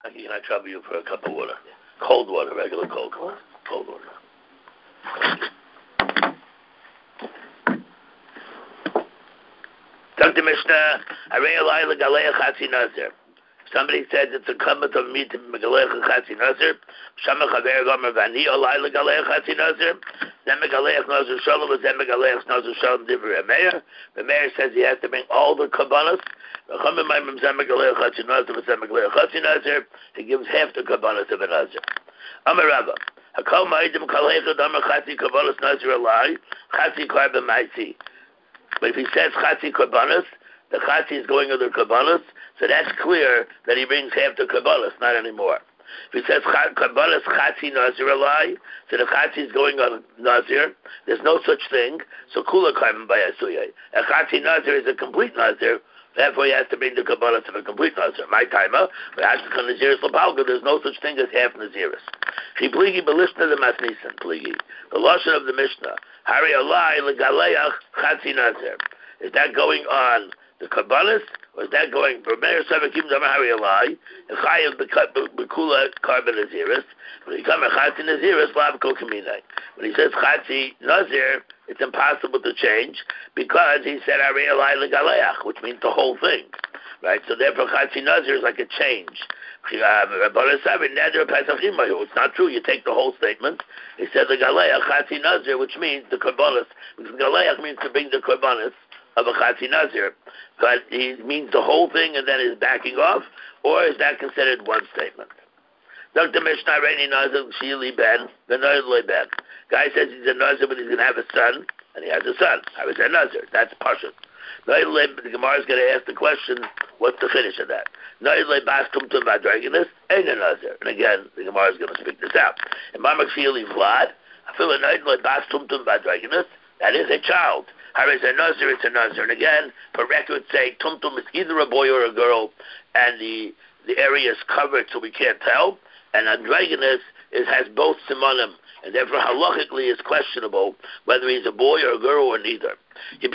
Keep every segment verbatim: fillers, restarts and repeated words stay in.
I can I trouble you for a cup of water? Cold water, regular cold water. Cold water. Doctor Mishnah, Arei Alai Legalei Chatzi Nazir. Somebody says it's a comment of me to Megalei Chatzi Nazir. Shama Chaver Gomer Vani Alai Legalei Chatzi Nazir. Then Megalei Nazir Shalom is then Megalei Nazir Shalom Divrei Meir. The mayor says he has to bring all the kabbalas. He gives half the kabbalas of a Nazir. Amar Rava. Hakol Ma'idim Kal Heichad Amar Chatzi Kabbalas Nazir Alai Chatzi Karba Ma'isi. But if he says Chatzi Kabbalas, the Chatzi is going under Kabbalas, so that's clear that he brings half the Kabbalas, not anymore. If he says Kabbalas Chatzi Nazir Alai, so the Chatzi is going on Nazir, there's no such thing, so Kula Karban Bayasuyai. A Chatzi Nazir is a complete Nazir, therefore he has to bring the Kabbalas of a complete Nazir. My timer, but has to come Naziris Lapalga, there's no such thing as half Naziris. He pligi belishna the Masnisan, pligi. The Lashon of the Mishnah, Hari Alai Legaleach Chatzi Nazir. Is that going on the Kabbalas, or is that going for Meir Savakim Damari Alai, and Chayav Bekula Karban Naziris? When he comes to Chatzi Naziris, Lavko Kaminai. When he says Chatzi Nazir, it's impossible to change because he said Ari Alai Legaleach, which means the whole thing. Right? So therefore Chatzi Nazir is like a change. It's not true. You take the whole statement. He said the Galeach Chatzi Nazir, which means the Karbanis. Because Galeach means to bring the Karbanis of a Chatzi Nazir. But he means the whole thing and then is backing off, or is that considered one statement? Doctor Mishnah Reini Nazir Shili Ben, the Nazir Ben. Guy says he's a Nazir, but he's going to have a son, and he has a son. How is that Nazir? That's Pashut. The Gemara is going to ask the question, what's the finish of that? And again, the Gemara is going to speak this out. And Mamakshili Vlad, that is a child. How is a Nazir? It's a Nazir. And again, for record's sake, Tumtum is either a boy or a girl, and the the area is covered so we can't tell. And androgynous is has both simonim, and therefore halachically is questionable whether he's a boy or a girl or neither. His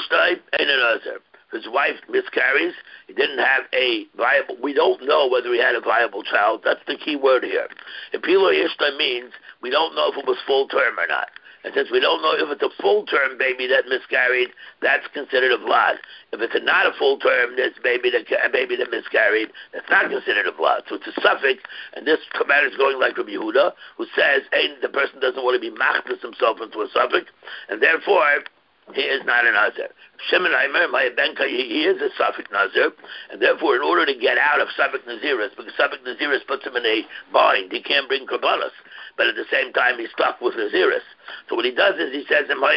wife miscarries. He didn't have a viable. We don't know whether he had a viable child. That's the key word here. Hipilo Yishta means we don't know if it was full term or not. And since we don't know if it's a full-term baby that miscarried, that's considered a vlad. If it's a not a full-term this baby that a baby that miscarried, that's not considered a vlad. So it's a suffix, and this matter is going like Rabbi Yehuda, who says hey, the person doesn't want to be machtas himself into a suffix, and therefore he is not a nazir. Shimon Aimer, my benka, he is a suffix nazir, and therefore in order to get out of suffix naziris, because suffix naziris puts him in a bind, he can't bring kabbalas. But at the same time, he's stuck with Naziris. So what he does is he says, what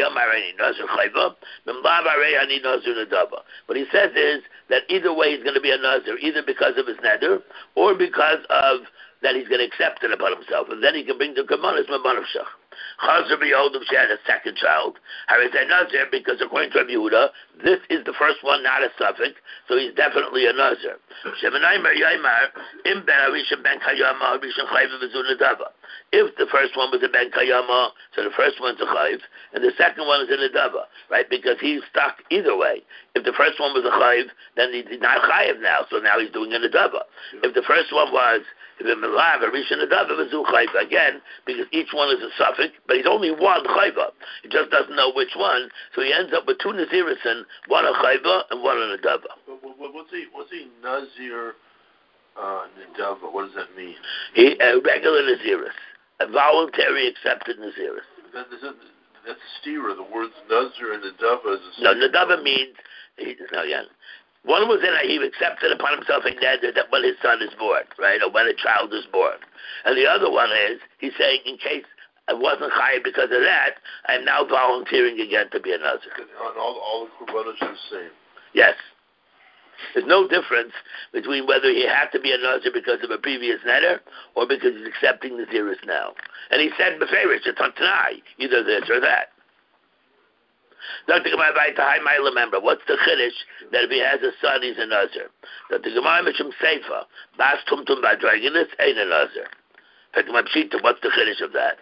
he says is that either way he's going to be a Nazir, either because of his neder, or because of that he's going to accept it upon himself. And then he can bring the Kamanis Mabanavshach. Chazar b'Yehuda, she had a second child. Harry said Nazir because according to Rabbi Yehuda, this is the first one, not a suffix, so he's definitely a Nazir. If the first one was a ben kayama, so the first one's a chayv, and the second one is a nedava, right? Because he's stuck either way. If the first one was a chayv, then he's not chayv now, so now he's doing a nedava. If the first one was if it melav a rishon nedava, it's a chayv again, because each one is a suffix, but he's only one chayva. He just doesn't know which one, so he ends up with two nazirisin, one a chayva and one a nedava. What's a what's a nazir uh, nedava? What does that mean? He a regular naziris. A voluntary accepted naziris. That, that's a stira. The words nazir and nedava is a stira. No, nedava means he, no, yeah. One was in a, he accepted upon himself a neder that when his son is born, right, or when a child is born. And the other one is he's saying in case I wasn't chayav because of that, I'm now volunteering again to be a nazir. And all all the kurbanos are the same. Yes. There's no difference between whether he had to be a Nazir because of a previous neder or because he's accepting Naziris now. And he said, Beferish, it's on Tanai, either this or that. Doctor Gemara Vayta, I remember, what's the chiddush that if he has a son, he's a Nazir? Doctor Gemara Mishum Seifa, Bas Tumtum Badraginus, ain't a Nazir. What's the chiddush of that?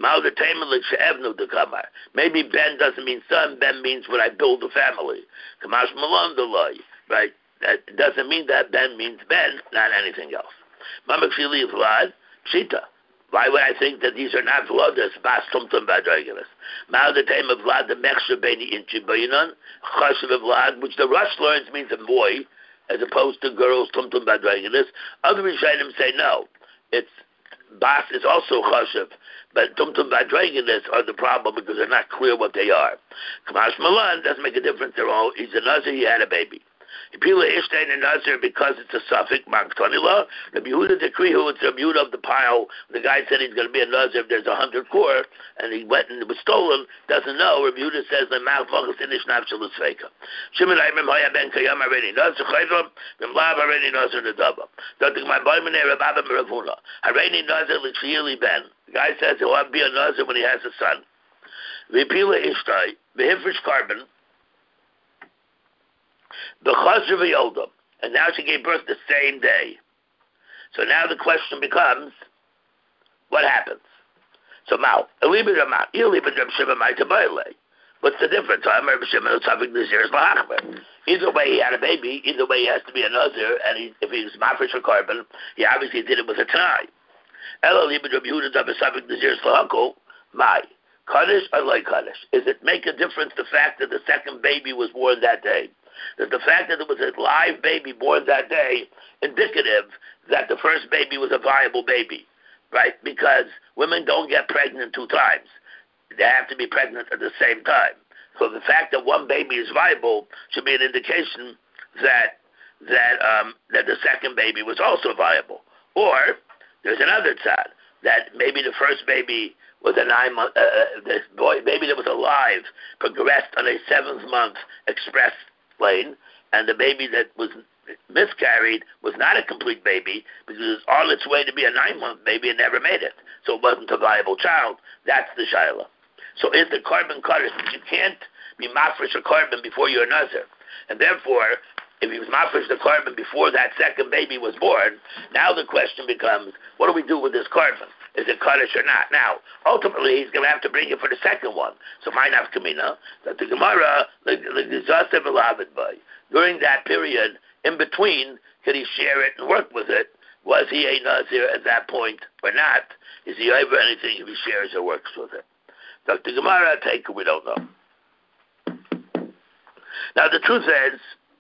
Maybe Ben doesn't mean son, Ben means when I build a family. Kamash Malon Deloy, right? That doesn't mean that Ben means Ben, not anything else. Mama Kfili Vlad, Pshita. Why would I think that these are not Vladas, Bas Tumtum Badregalis? Mal the time of Vlad, the Mechsha Beni Inchi Bayinan, Chashav Vlad, which the Rush learns means a boy, as opposed to girls, Tumtum Badregalis. Other Rishonim say no. It's Bas is also Chashav, but Tumtum Badregalis are the problem because they're not clear what they are. Kamash Malan doesn't make a difference. They're all, he's a Nazir, he had a baby. Pila Ishtain and Nazir because it's a suffix, Maktonila. The Yehuda decree who it's a Yehuda of the pile. The guy said he's going to be a Nazir if there's a hundred core, and he went and it was stolen, doesn't know. Rabbi Yehuda says, L'mach v'chas inish nafshel l'sfeika. Shimon Aimim Hoya ben Kayam already Nazir chayvam, V'mlav already Nazir nedava. Don't my boy Menei Rababa Meravuna. Already Nazir l'chiyili ben. The guy says he'll be a Nazir when he has a son. V'pila Ishtai, v'hifrish carbon, the Chazra v'yoldam, and now she gave birth the same day. So now the question becomes, what happens? So now, what's the difference? Either way he had a baby, either way he has to be a Nazir, and he, if he's mafresh or carbon, he obviously did it with a Tanai. My Kaddish or like Kaddish? Is it make a difference the fact that the second baby was born that day? That the fact that it was a live baby born that day indicative that the first baby was a viable baby, right? Because women don't get pregnant two times. They have to be pregnant at the same time. So the fact that one baby is viable should be an indication that that um, that the second baby was also viable. Or there's another tzad, that maybe the first baby was a nine month, uh, this boy, baby that was alive progressed on a seventh month express lane, and the baby that was miscarried was not a complete baby because it was on its way to be a nine-month baby and never made it. So it wasn't a viable child. That's the shaila. So is the carbon kaddish? You can't be mafresh a carbon before you're a nazir. And therefore, if he was mafresh the carbon before that second baby was born, now the question becomes, what do we do with this carbon? Is it kaddish or not? Now, ultimately, he's going to have to bring it for the second one. So, my nafkamina, that the Gemara, during that period, in between, could he share it and work with it? Was he a Nazir at that point or not? Is he over anything if he shares or works with it? Doctor Gemara, take it, we don't know. Now, the truth is,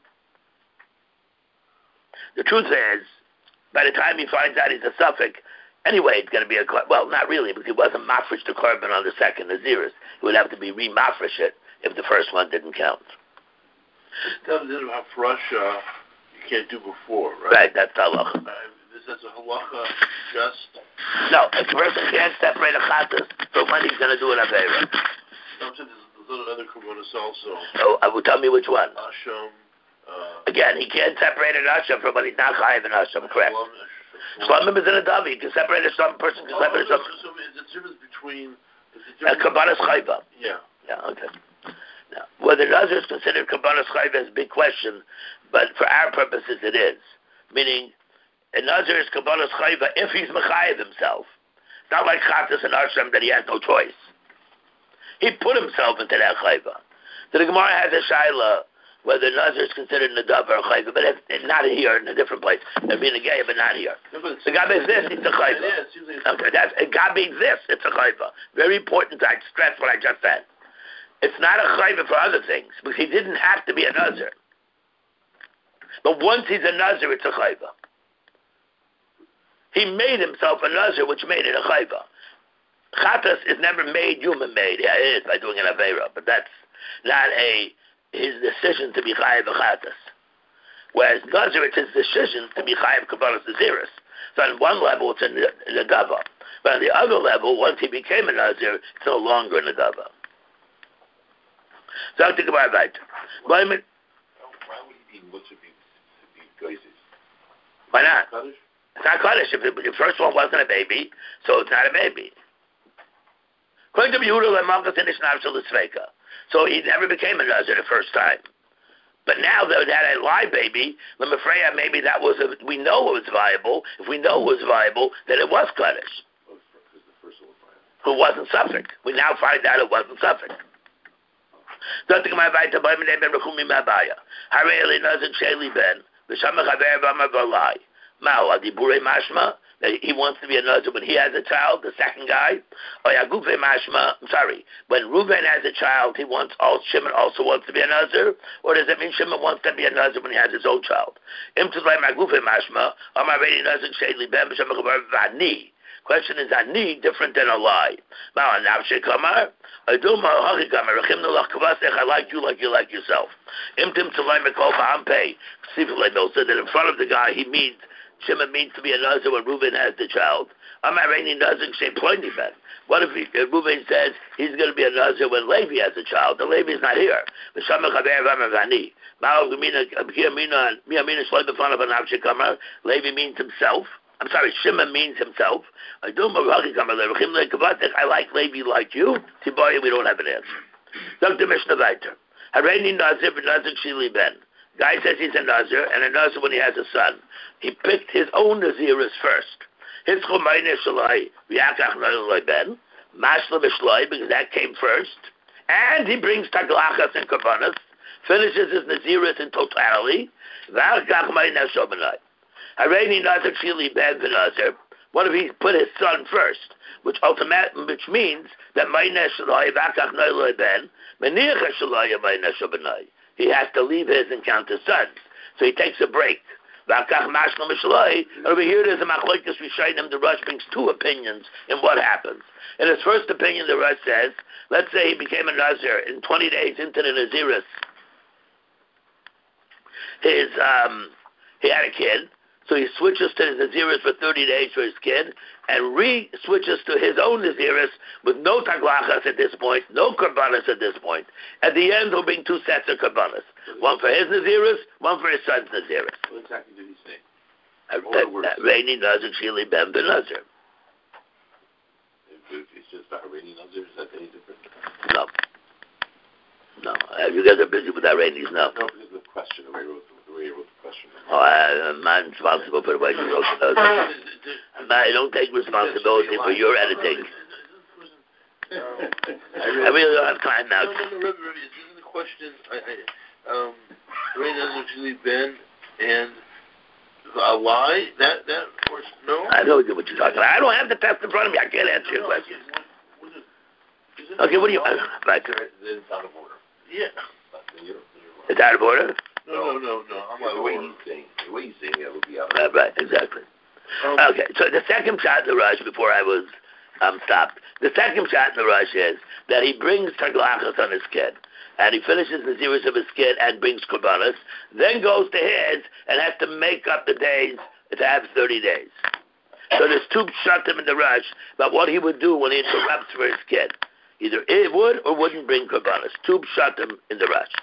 the truth is, by the time he finds out he's a suffix, anyway, it's going to be a, well, not really, because he wasn't mafresh the carbon on the second Naziris. He would have to be re-mafresh it if the first one didn't count. Tell me about Russia, you can't do before, right? Right, that's halacha. Uh, is that a halacha just? No, a person can't separate a chatas from when he's going to do an avera. No, there's, there's other kavanas also. So, I will tell me which one. Asham. Uh, Again, he can't separate an asham from when he's not chayiv an asham, correct? Shlamim is in a davi. You can separate a some person can separate oh, some. So, so is the difference between A kabbalas chayva. Yeah. Yeah. Okay. Now, whether Nazir is considered kabbalas chayva is a big question, but for our purposes it is. Meaning, a Nazir is kabbalas chayva if he's mechayiv himself. It's not like chatas and asham that he has no choice. He put himself into that chayva. So the Gemara has a shaila whether Nazir is considered nadav or chayva, but it's not here, in a different place. It'd be in a gay, but not here. No, but the gabi is this, it's a chayva. Yeah, it seems like okay, that's a gabi this, it's a chayva. Very important to stress what I just said. It's not a chayva for other things, because he didn't have to be a Nazir. But once he's a Nazir, it's a chayva. He made himself a Nazir, which made it a chayva. Chatas is never made human-made. Yeah, it is by doing an avera, but that's not a his decision to be chayiv v'chatas. Whereas Nazir, it's his decision to be chayiv kabbalas naziris. So on one level, it's a negava. But on the other level, once he became a Nazir, it's no longer a negava. So I'll think about that. Why would he be much to be gazes? Why not? Kaddish? It's not kaddish. If the first one wasn't a baby, so it's not a baby. According to Yehuda, Lemalkas in Ishnavshal Tzveika. So he never became a Nazir the first time. But now that it had a live baby, Lemafreya, maybe that was, a, we know it was viable. If we know it was viable, then it was kaddish. Oh, because the first one was viable. Who wasn't suffix. We now find out it wasn't suffix. Don't think my bite to buy me name and Rechumi Mabaya. Hareli Nazir Sheli Ben. V'shamach Haver V'amar V'alai. Mao adibure mashma. He wants to be a nazir when he has a child, the second guy. Oh yeah, gufe mashma. I'm sorry. When Reuven has a child, he wants also Shimon also wants to be a nazir, or does it mean Shimon wants to be a nazir when he has his own child? Im tzlay ma gufe mashma. Am I ready nazir shayli ben b'shem chavar vani? Question is ani different than a lie. Mao navshe kamar. I do ma haki kamar. Rechim nulach kavasech. I like you like you like yourself. Im tim tzlay ma kol ba'ampei. Siflei Mil said that in front of the guy he means. Shimon means to be a nazir when Reuven has the child. I'm not ready nazir shem ploini ben. What if he, uh, Reuven says he's going to be a nazir when Levi has a child? The Levi is not here. Levi means himself. I'm sorry, Shimon means himself. I like Levi like you. Tiboya, we don't have an answer. Doctor Mishnah Viter. Hareini nazir v'nazir shili ben. Guy says he's a nazir, and a nazir when he has a son. He picked his own naziris first. His chomayne shalai v'yakach noiloi ben mashla v'shloi because that came first, and he brings taglachas and karbanas, finishes his naziris in totality. V'akach mayne shomanai. Hareini nazir shili ben v'nazir. What if he put his son first, which ultimate, which means that mayne shalai v'akach noiloi ben meniach shalai mayne shomanai. He has to leave his and count his sons. So he takes a break. Over here there's a machlokes Rishonim. The Rush brings two opinions in what happens. In his first opinion, the Rush says, let's say he became a Nazir in twenty days into the Naziris. His, um, he had a kid, so he switches to the Naziris for thirty days for his kid, and re-switches to his own Naziris with no taglachas at this point, no karbanas at this point. At the end, he'll bring two sets of karbanas. One for his Naziris, one for his son's Naziris. What exactly did he say? Reini Nazir Shili Ben Ben Nazir. If it's just about Reini Nazir, is that any different? No. No. Uh, you guys are busy with that Reinis, no? No, because of the question, the way you wrote the, the, way you wrote the question. Oh, I, I'm not responsible for the way you wrote the Nazir. I don't take responsibility for your editing. I really don't have time now. No, no, no, Rebbe, Rebbe, isn't the question, I, I, um, Reini Nazir Shili Ben and a lie? That, that, of course, no? I know what you're talking about. I don't have the test in front of me. I can't answer your question. Okay, what do you... Uh, right. It's out of order. Yeah. It's out of order? No, no, no, no. I'm yeah, the way he's saying, the way he's saying it would be out of order. order. Right, exactly. Um, okay, so the second shot in the rush before I was um, stopped. The second shot in the rush is that he brings taglachas on his kid. And he finishes the zeros of his kid and brings korbanos, then goes to his and has to make up the days to have thirty days. So there's two shatim in the rush about what he would do when he interrupts for his kid. Either it would or wouldn't bring korbanos. Two shatim in the rush.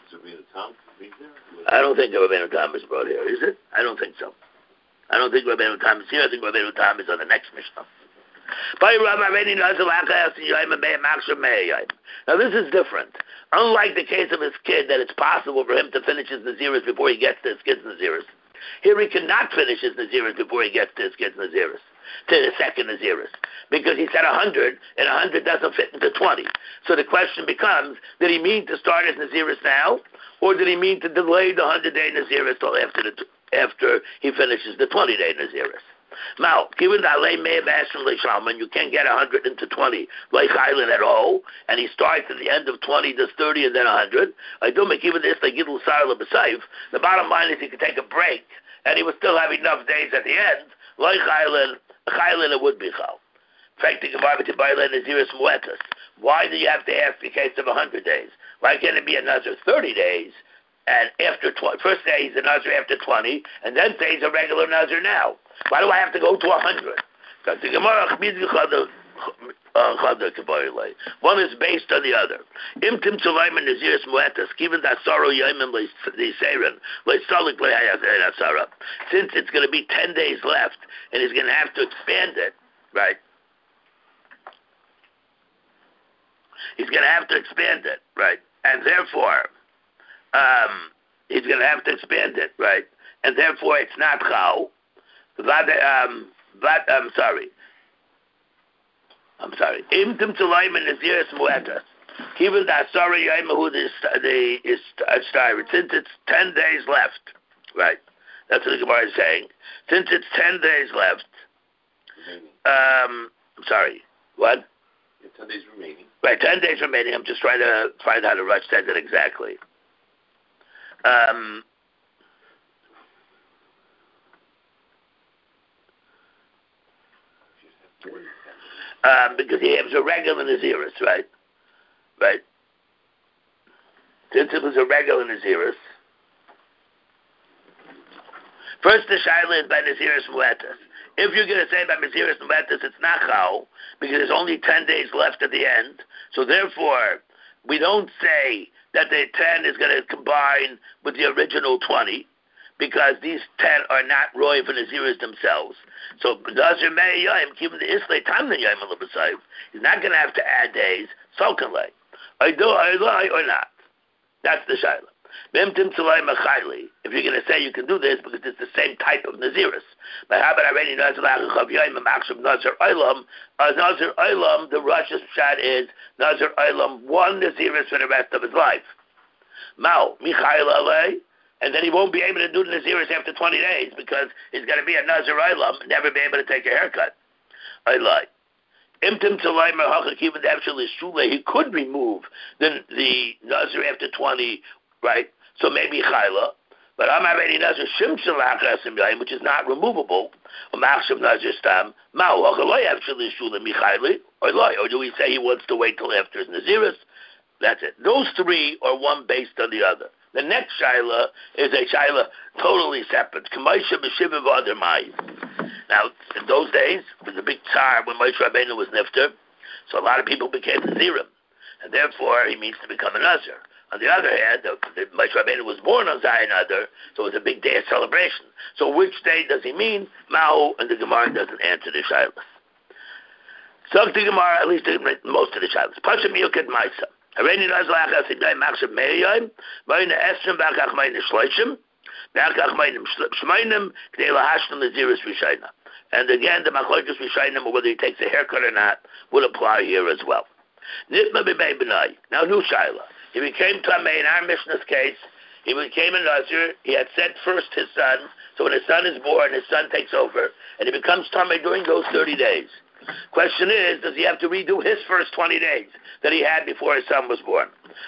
I don't think Rabbeinu Tam is brought here, is it? I don't think so. I don't think Rabbeinu Tam is here. I think Rabbeinu Tam is on the next Mishnah. Now this is different. Unlike the case of his kid, that it's possible for him to finish his Naziris before he gets to his kid's Naziris. Here he cannot finish his Naziris before he gets to his kid's Naziris, to the second Naziris. Because he said one hundred, and one hundred doesn't fit into twenty. So the question becomes, did he mean to start his Naziris now? Or did he mean to delay the one hundred-day Naziris till after, the, after he finishes the twenty-day Naziris? Now, given that lay may have asked from Leishalman, you can't get one hundred into twenty, like Highland at all, and he starts at the end of twenty, does thirty, and then one hundred. I do make even this, like Gidl Sarla B'Saif. The bottom line is he could take a break, and he would still have enough days at the end, like Highland, Highland it would be Chal. Why do you have to ask in case of one hundred days? Why can't it be another thirty days? And after twenty, first day he's a Nazir after twenty, and then say he's a regular Nazir now. Why do I have to go to one hundred? One is based on the other. Since it's going to be ten days left, and he's going to have to expand it, right? He's going to have to expand it, right? And therefore, um, he's going to have to expand it, right? And therefore, it's not chal. Um, but I'm sorry. I'm sorry. Imtim Tulaim and Naziris Muetas. Even the Asara Yaimahu the is started. Since it's ten days left, right? That's what the Gemara is saying. Since it's ten days left, Remaining. um, I'm sorry, what? You have ten days remaining. Right, ten days remaining. I'm just trying to find out how Rush says it exactly. Um, um, because he was a regular Naziris, right? Right. Since it was a regular Naziris. First, the Shaila is by Naziris Muetas. If you're going to say by Naziris Muetas, it's not Chal, because there's only ten days left at the end. So therefore, we don't say that the ten is going to combine with the original twenty, because these ten are not roy for Naziris themselves. So Nazir Mei Yom, given the Islay Tam Yom Al-Basayim, he's not going to have to add days. So can lay. I do, I lie or not. That's the Shaila. If you're going to say you can do this because it's the same type of Naziris. But how about already Nazir Nazir Olam? As Nazir Olam, the Rosh's shot is Nazir Olam, one Naziris for the rest of his life. Mao, Michael Alei, and then he won't be able to do the Naziris after twenty days because he's going to be a Nazir Olam and never be able to take a haircut. I lie. He could remove the, the Nazir after twenty, right? So maybe Chayla. But I'm already Nazir Shim Shalach Asim Yayim, which is not removable. Or Machshav Nazir Stam. Ma'u Hachaloi actually Shula Michaili. Or Loi. Or do we say he wants to wait till after his Naziris? That's it. Those three are one based on the other. The next Shaila is a Shaila totally separate. Kamaisha B'Shiva V'Adar Mai. Now, in those days, it was a big tsar when Moshe Rabbeinu was nifter, so a lot of people became Nazirim, and therefore he means to become a Nazir. On the other hand, the, the Moshe Rabbeinu was born on Zayin Adar, so it was a big day of celebration. So which day does he mean? Ma'u, and the Gemara doesn't answer the Shailas. So the Gemara, at least most of the Shailas. Pasha Miyukid Maisa. Hareni Nazir Achas Igay Machshav Me'ayim, Mayna Esrim Bakach Mayna Shloishim, Bakach Mayna Shmainim, K'dei Lahashna Naziris Rishayna. And again, the Machlokes Rishayim, or whether he takes a haircut or not, will apply here as well. Nitma B'mei B'nai. Now, new Shaila. He became Tamei in our Mishnah's case. He became a Nazir. He had sent first his son. So when his son is born, his son takes over, and he becomes Tamei during those thirty days. Question is, does he have to redo his first twenty days that he had before his son was born?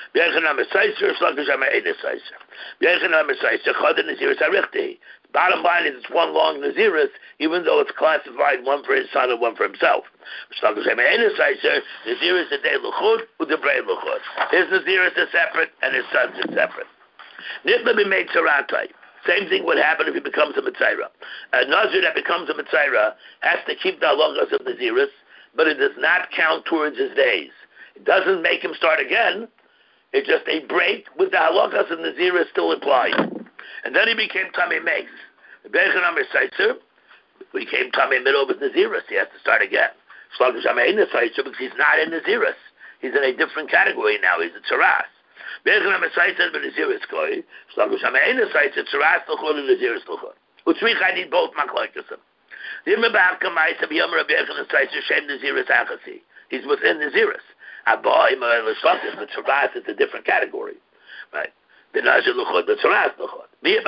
Bottom line is it's one long Naziris, even though it's classified one for his son and one for himself. Naziris is a day luchud, u'debrei luchud. His Naziris is separate and his son's is separate. Nitma b'mei tzaratai. Same thing would happen if he becomes a Mitzaira. A Nazir that becomes a Mitzaira has to keep the halachas of Naziris, but it does not count towards his days. It doesn't make him start again. It's just a break with the halachas of Naziris still applied. And then he became Tamei Meis. The Be'echan Amir Seitzer became Tamei middle of his Naziris. He has to start again. Shlokish Amei Seitzer because he's not in Naziris. He's in a different category now. He's a Tzaras. Be'echan Amir Seitzer b'Naziris Koi. Shlokish Amei Seitzer Tzaras L'chol and Naziris L'chol. Utzrich I need both Machlokes. The Yom Ba'avka Ma'isa B'Yom Be'echan Seitzer Shem Naziris Achasi. He's within Naziris. Abba Ima L'Shlokish, the Tzaras is a different category. Right? The Nazir L'chol, the Tzaras L'chol.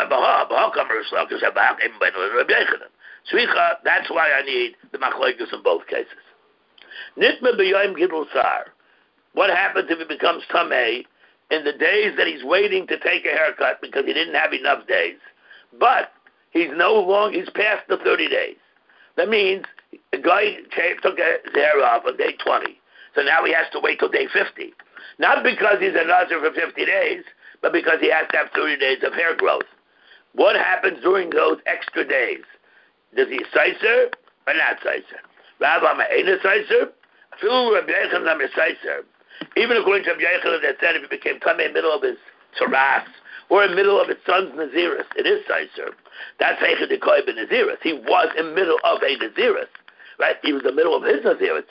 That's why I need the machlokes in both cases. Nitma b'yom gidul sar. What happens if he becomes tamei in the days that he's waiting to take a haircut because he didn't have enough days? But he's no longer, he's past the thirty days. That means a guy came, took his hair off on day twenty. So now he has to wait till day fifty. Not because he's a Nazir for fifty days, but because he has to have thirty days of hair growth. What happens during those extra days? Does he Seiser or not Seiser? Rabbi Ma'ena Seiser? Even according to Rabbi Yochanan that said if he became Tamei in the middle of his Tzaras or in the middle of his son's Naziris, it is Seiser. That's Heichad Dekoy ben Naziris. He was in the middle of a Naziris. Right? He was in the middle of his Naziris.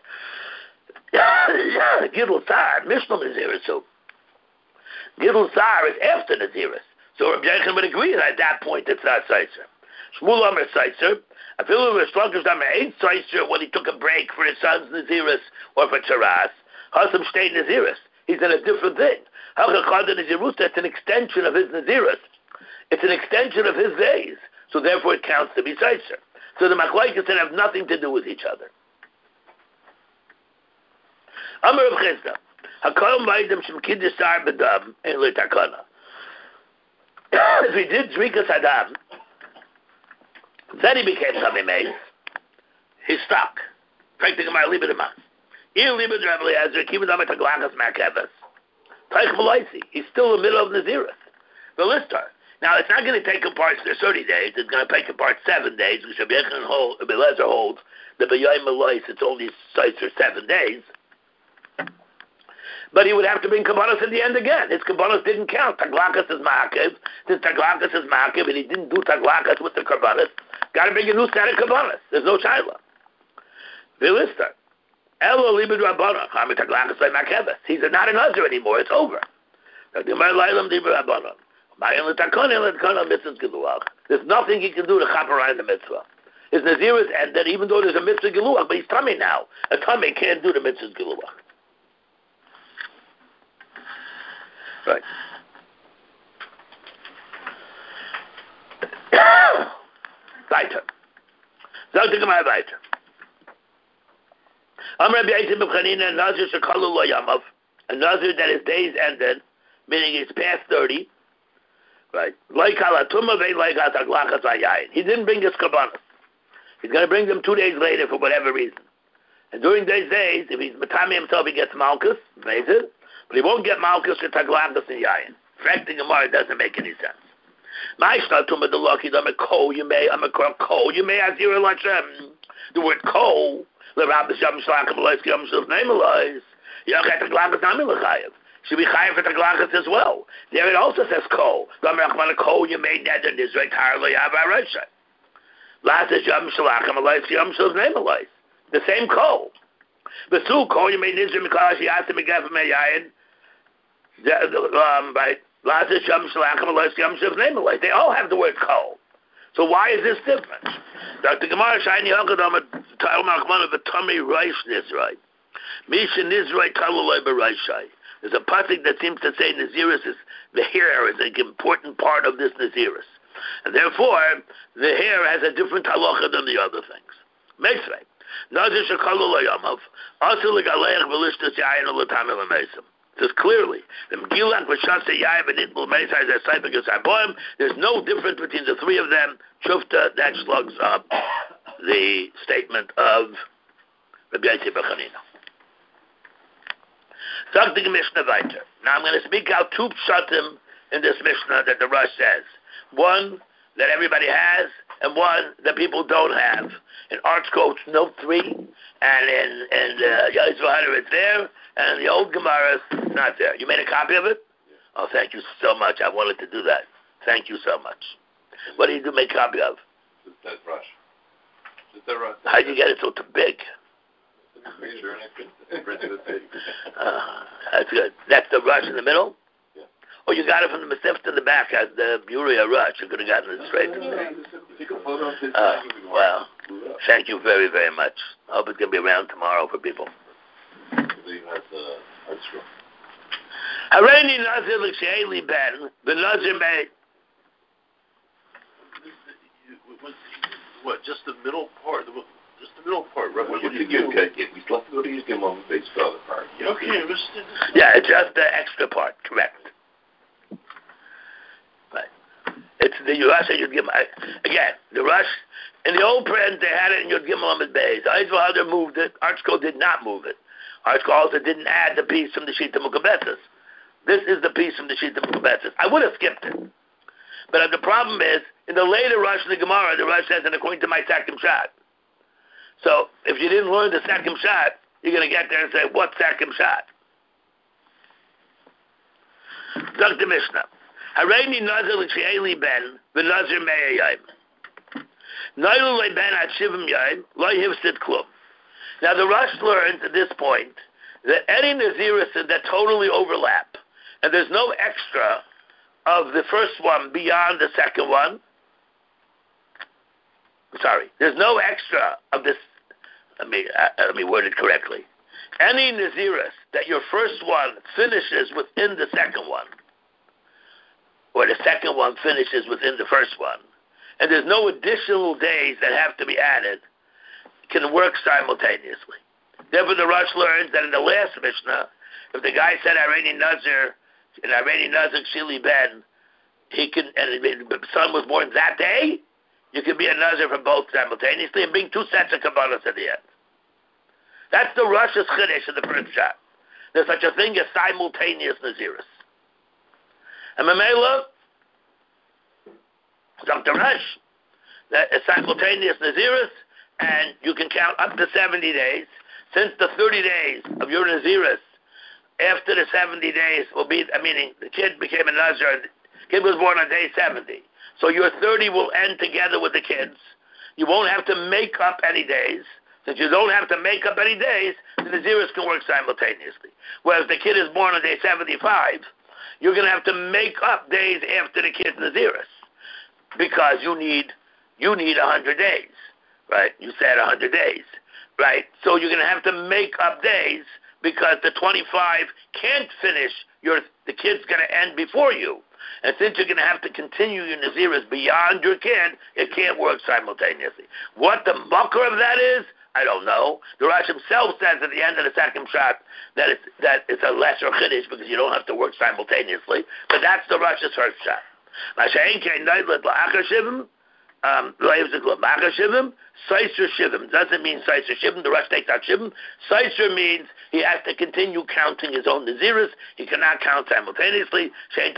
Gidul Sar, Mishnah Naziris. So Gidul Sar is after Naziris. So Rabbi Yochanan would agree that at that point it's not Seiser. Shmuel Amar Seiser. I feel it was Shlokish Amar ain't Seiser when he took a break for his son's Naziris or for Tzaras. Hasam stayed Naziris. He's in a different thing. Hachachad Nazirus, that's an extension of his Naziris. It's an extension of his days. so therefore it counts to be Seiser. So the Machlokes have nothing to do with each other. Amar Rav Chisda, Hakol Maidim Shem Kiddush Sar B'Dam Ein Lo Takana. If he did Zrikas Adam, then he became Tamei Meis. He's stuck. Practically my Libid Amas. Ir Libid Rav Eliezer Kibbutz Amar Taglachas Ma'akeves. Taich Malaisi. He's still in the middle of Nazirus. The Listar. Now, it's not going to take apart thirty days. It's going to take apart seven days. Because Rabbi Eliezer holds the B'Yayim Malais, it's only sites for seven days. But he would have to bring Kabbalas at the end again. His Kabbalas didn't count. Taglachas is Ma'akev. Since Taglachas is Ma'akev, and he didn't do Taglachas with the Kabbalas, got to bring a new set of Kabbalas. There's no Shaila. Vilistar. Elo Libid Rabbana. Chami Taglachas by Ma'akeves. He's not an Nazir anymore. It's over. There's nothing he can do to chaperayim the mitzvah. His Nazirus ended, even though there's a mitzvah geluach, but he's tummy now. A tummy can't do the mitzvah geluach. Right. Weiter. Sagt ich mal weiter. Am Rabbi Yitzchak ben Chanina, Nazir shekalu lo yamav, a Nazir that his days ended, meaning he's past thirty, right? Like halatuma vein like hataglachas ayayin. He didn't bring his kabbalas. He's going to bring them two days later for whatever reason. And during those days, if he's matami himself, he gets malchus, amazing. But he won't get malchus for taglachas and yayin. Fact, the Gemara doesn't make any sense. My shtatuma the lucky I'm a ko you may I'm a ko you may azir lachem. The word ko the rabbi sham shlachim loiski am shul neimelois. You get taglachas nami lechayev. Should be chayev for taglachas as well. There it also says ko. I'm a ko you may neder nizrei tar lo yava roshay. Last is sham shlachim loiski am shul neimelois. The same ko. The su ko you may nizrei because he asked him to give him a yayin. Um, right. They all have the word kol. So why is this different? Doctor Gemara Shiny Hakadam Talmud of a tummy rice Nizrai. Misha Nizrai Talulai Barashai. There's a pasuk that seems to say Nazirus is the hair is an important part of this Nazirus. And therefore the hair has a different halacha than the other things. Meisvei. Nazir Shakalulai Yamav. Also Legalech Velishtas Yayin Ulatamil Mesim. Says clearly, the Megillah, Vashasa, Yaib, and Itbul, Mesa, Zaysaibik, and there's no difference between the three of them. Shufta, that slugs up the statement of Rabbi Yitzchak ben Chanina. Sag the Mishnah weiter. Now I'm going to speak out two pshatim in this Mishnah that the Rosh says. One that everybody has, and one that people don't have. In Arts Coach Note three, and in in uh, Yisrael it's there, and the old Gemara is not there. You made a copy of it? Oh, thank you so much. I wanted to do that. Thank you so much. What did you do make a copy of? That brush. That rush. How'd you get it so big? Uh, that's good. That's the rush in the middle? Yeah. Oh, you got it from the Masif to the back as the Uriah rush. You could have gotten it straight. Uh, well, thank you very, very much. I hope it's going to be around tomorrow for people. Hareni Nazir l'kshe'eli ben, the Nazir may... What, just the middle part? Just the middle part, right? What, You what do could you get, do? get, we still have to go to use them on the base for the other part. You know? Okay, it was, Yeah, it's just the extra part, correct. Right. It's the Rush and Yud Gimel. Again, the Rush, in the old print, they had it in Yud Gimel Amid Beis. Eisvahader moved it. Archko did not move it. Archko also didn't add the piece from the Shita Mukabetzes. This is the piece from the Shita Mukabetzes. I would have skipped it. But the problem is, in the later Rush of the Gemara, the Rush says, and according to my Sakim Shad. So, if you didn't learn the Sakim Shad, you're going to get there and say, what Sakim Shad? Doctor Mishnah. Hareini Nazir l'kshe'eli ben, v'Nazir me'eh yayim. Nailu le ben at shivim yayim, lo hivsid klum. Now the Rush learns at this point that any Naziris that totally overlap, and there's no extra of the first one beyond the second one. Sorry, there's no extra of this. Let me uh, let me word it correctly. Any Naziris that your first one finishes within the second one, or the second one finishes within the first one, and there's no additional days that have to be added, can work simultaneously. Therefore, the Rosh learns that in the last Mishnah, if the guy said Iranian Nazir, and Iranian Nazir Shili Ben, he can, and the son was born that day, you can be a Nazir for both simultaneously and bring two sets of Kabbalas at the end. That's the Rosh's Chiddush in the first shot. There's such a thing as simultaneous Naziris. And Mamela, Doctor Rush, that is simultaneous Naziris, and you can count up to seventy days. Since the thirty days of your Naziris, after the seventy days will be, I mean, the kid became a Nazir, the kid was born on day seventy. So your thirty will end together with the kids. You won't have to make up any days. Since you don't have to make up any days, the Naziris can work simultaneously. Whereas the kid is born on day seventy-five, you're going to have to make up days after the kid's Naziris. Because you need you need one hundred days, right? You said one hundred days, right? So you're going to have to make up days because the twenty-five can't finish. Your the kid's going to end before you. And since you're going to have to continue your Naziris beyond your kid, it can't work simultaneously. What the mucker of that is, I don't know. The Rosh himself says at the end of the second shot that it's, that it's a lesser Chiddush because you don't have to work simultaneously. But that's the Rosh's first shot. Um, Seiser Shivim doesn't mean Seiser Shivim. The Rosh takes out Shivim. Seiser means he has to continue counting his own Naziris. He cannot count simultaneously.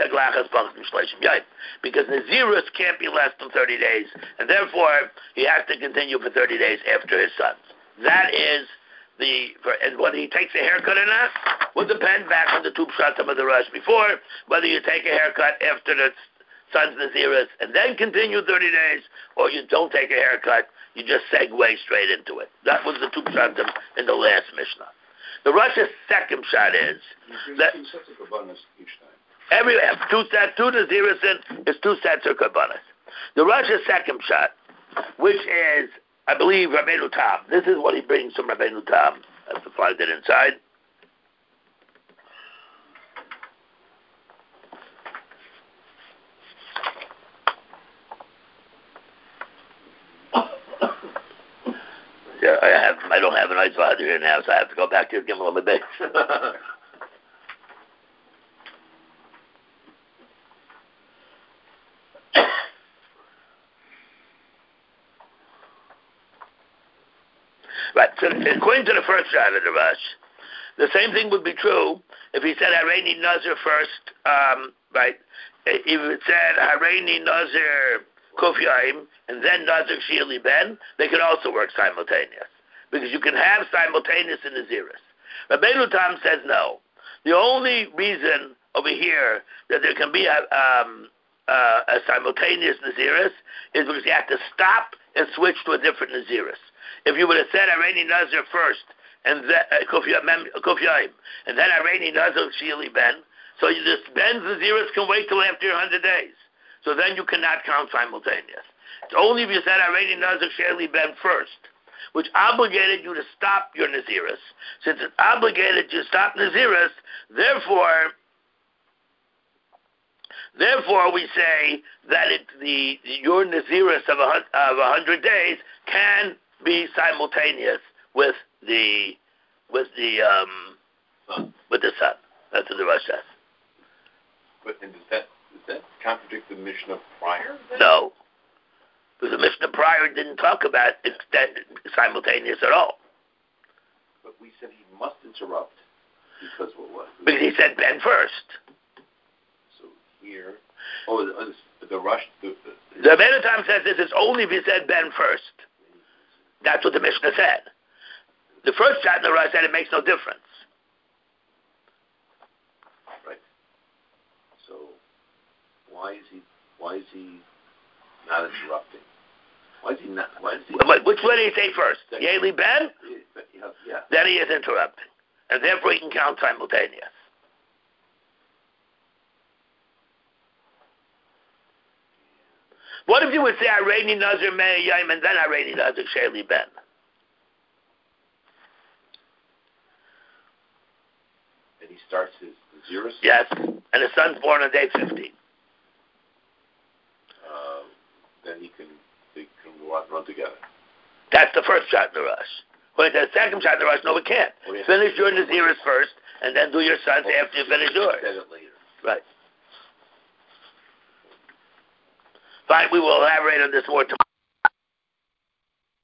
Because Naziris can't be less than thirty days, and therefore he has to continue for thirty days after his sons. That is the for, and whether he takes a haircut or not will depend back on the two pshatim of the Rosh before. Whether you take a haircut after the son's Naziris and then continue thirty days, or you don't take a haircut, you just segue straight into it. That was the two pshatim in the last Mishnah. The Rosh's second shot is that two sets of Kabbalas each time. Every two sets, two Naziris is two sets of Kabbalas. The Rosh's second shot, which is, I believe, Rabbeinu Tam. This is what he brings from Rabbeinu Tam. I have to find it inside. Yeah, I have. I don't have an ice father here now, so I have to go back to Gimel on my base. Right, so according to the first shot of the Rosh, the same thing would be true if he said Hareini Nazir first, um, right? If it said Hareini Nazir Kufyaim and then Nazir Shili Ben, they could also work simultaneous. Because you can have simultaneous in Naziris. Rabbeinu Tam says no. The only reason over here that there can be a, um, uh, a simultaneous Naziris is because you have to stop and switch to a different Naziris. If you would have said Hareini Nazir first, and then uh, Kufyaim, and then Hareini Nazir Shili Ben, so you just Ben's Naziris can wait till after your hundred days. So then you cannot count simultaneous. It's only if you said Hareini Nazir Shili Ben first, which obligated you to stop your Naziris. Since it obligated you to stop Naziris, therefore, therefore we say that it, the your Naziris of a, of a hundred days can be simultaneous with the with the um Son. with the sun. That's what the Rosh says. But and does that does that contradict the Mishnah prior? Then? No, because the Mishnah prior didn't talk about extended simultaneous at all. But we said he must interrupt because what was? Because he said Ben first. So here, oh, the, the Rosh. The, the, The Rabbeinu Tam says this is only if he said Ben first. That's what the Mishnah said. The first shot in the Rosh said it makes no difference. Right. So why is he why is he not interrupting? Why is he not? Why is he? But which one did he say first? Yeli Ben? Yeah, yeah. Then he is interrupting, and therefore he can count simultaneous. What if you would say Hareini Nazir Mei Yom and then Hareini Nazir Sheli Ben? And he starts his Naziris? Yes, and his son's born on day fifteen. Uh, then he can run, run together. That's the first shot in the rush. When it's the second shot in the rush, no, we can't. Well, yeah. Finish your Naziris first, and then do your sons Well, after you finish yours. Said it later. Right. Fine, we will elaborate on this more tomorrow.